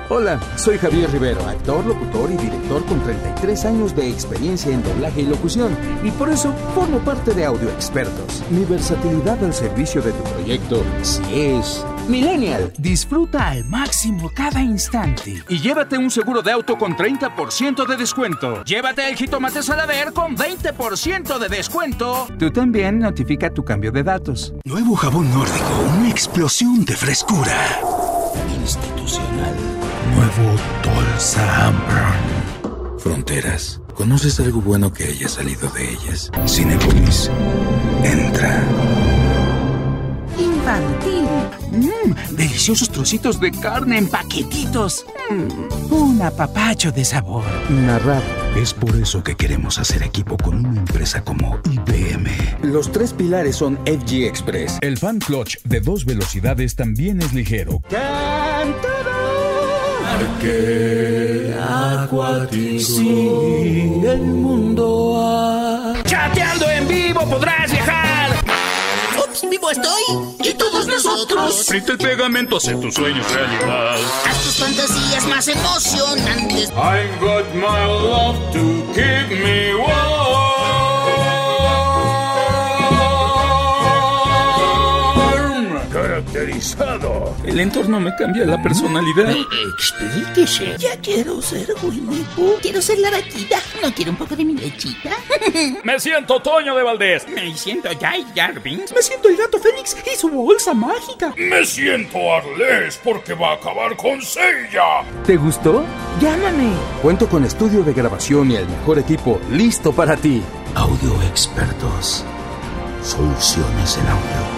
Hola, soy Javier Rivero, actor, locutor y director con 33 años de experiencia en doblaje y locución. Y por eso formo parte de Audio Expertos. Mi versatilidad al servicio de tu proyecto sí es Millennial. Disfruta al máximo cada instante. Y llévate un seguro de auto con 30% de descuento. Llévate el jitomate Salader con 20% de descuento. Tú también notifica tu cambio de datos. Nuevo jabón nórdico, una explosión de frescura. Institucional. Nuevo Dolsa Amber. Fronteras. ¿Conoces algo bueno que haya salido de ellas? Cinépolis. Entra. Infantil. Deliciosos trocitos de carne en paquetitos. Un apapacho de sabor. Narrado. Es por eso que queremos hacer equipo con una empresa como IBM. Los 3 pilares son FG Express. El fan clutch de 2 velocidades también es ligero. Parque acuático. Sí, el mundo ha... ¡Chateando en vivo podrás viajar! ¡Ups! ¡Vivo estoy! ¡Y todos nosotros! Frita el pegamento, hacer tus sueños realidad. Haz tus fantasías más emocionantes. I've got my love to keep me warm. Caracterizado. El entorno me cambia la personalidad. Explíquese. Ya quiero ser Winnie Pooh. Quiero ser la vaquita. ¿No quiere un poco de mi lechita? Me siento Toño de Valdés. Me siento Jay Jarvins. Me siento el gato Fénix y su bolsa mágica. Me siento Arles porque va a acabar con Seiya. ¿Te gustó? Llámame. Cuento con estudio de grabación y el mejor equipo listo para ti. Audio Expertos. Soluciones en audio.